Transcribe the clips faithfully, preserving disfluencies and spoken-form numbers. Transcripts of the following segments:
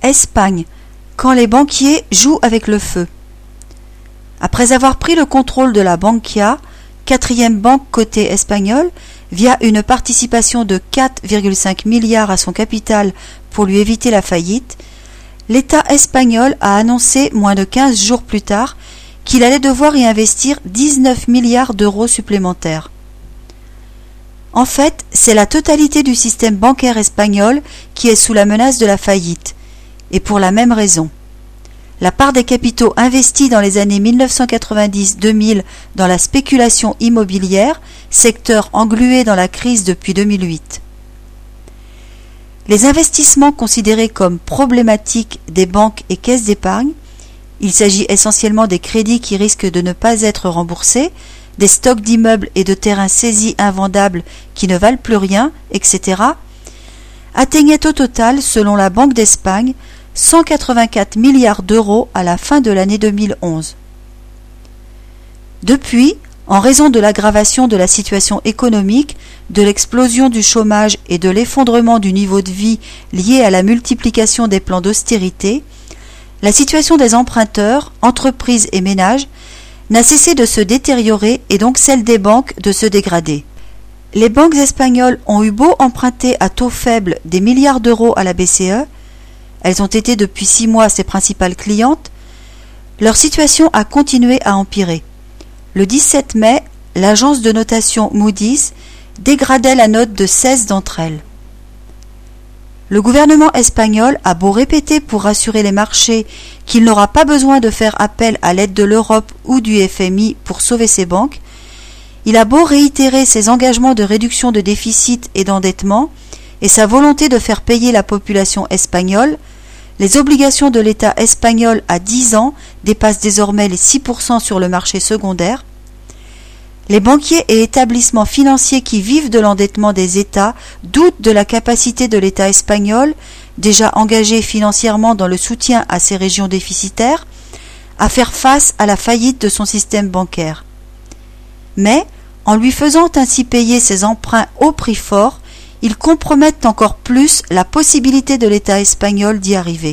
Espagne, quand les banquiers jouent avec le feu. Après avoir pris le contrôle de la Bankia, quatrième banque cotée espagnole, via une participation de quatre virgule cinq milliards à son capital pour lui éviter la faillite, l'État espagnol a annoncé moins de quinze jours plus tard qu'il allait devoir y investir dix-neuf milliards d'euros supplémentaires. En fait, c'est la totalité du système bancaire espagnol qui est sous la menace de la faillite, et pour la même raison. La part des capitaux investis dans les années mille neuf cent quatre-vingt-dix à deux mille dans la spéculation immobilière, secteur englué dans la crise depuis deux mille huit. Les investissements considérés comme problématiques des banques et caisses d'épargne, il s'agit essentiellement des crédits qui risquent de ne pas être remboursés, des stocks d'immeubles et de terrains saisis invendables qui ne valent plus rien, et cetera, atteignaient au total, selon la Banque d'Espagne, cent quatre-vingt-quatre milliards d'euros à la fin de l'année deux mille onze. Depuis, en raison de l'aggravation de la situation économique, de l'explosion du chômage et de l'effondrement du niveau de vie lié à la multiplication des plans d'austérité, la situation des emprunteurs, entreprises et ménages n'a cessé de se détériorer et donc celle des banques de se dégrader. Les banques espagnoles ont eu beau emprunter à taux faible des milliards d'euros à la B C E, elles ont été depuis six mois ses principales clientes, leur situation a continué à empirer. Le dix-sept mai, l'agence de notation Moody's dégradait la note de seize d'entre elles. Le gouvernement espagnol a beau répéter pour rassurer les marchés qu'il n'aura pas besoin de faire appel à l'aide de l'Europe ou du F M I pour sauver ses banques, il a beau réitérer ses engagements de réduction de déficit et d'endettement et sa volonté de faire payer la population espagnole, les obligations de l'État espagnol à dix ans dépassent désormais les six pour cent sur le marché secondaire. Les banquiers et établissements financiers qui vivent de l'endettement des États doutent de la capacité de l'État espagnol, déjà engagé financièrement dans le soutien à ces régions déficitaires, à faire face à la faillite de son système bancaire. Mais, en lui faisant ainsi payer ses emprunts au prix fort, ils compromettent encore plus la possibilité de l'État espagnol d'y arriver.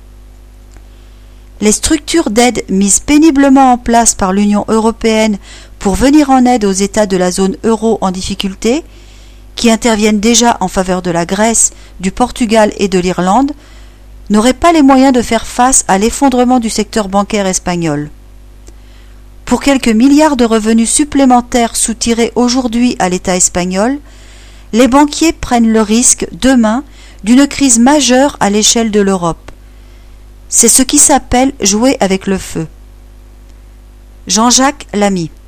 Les structures d'aide mises péniblement en place par l'Union européenne pour venir en aide aux États de la zone euro en difficulté, qui interviennent déjà en faveur de la Grèce, du Portugal et de l'Irlande, n'auraient pas les moyens de faire face à l'effondrement du secteur bancaire espagnol. Pour quelques milliards de revenus supplémentaires soutirés aujourd'hui à l'État espagnol, les banquiers prennent le risque, demain, d'une crise majeure à l'échelle de l'Europe. C'est ce qui s'appelle jouer avec le feu. Jean-Jacques Lamy.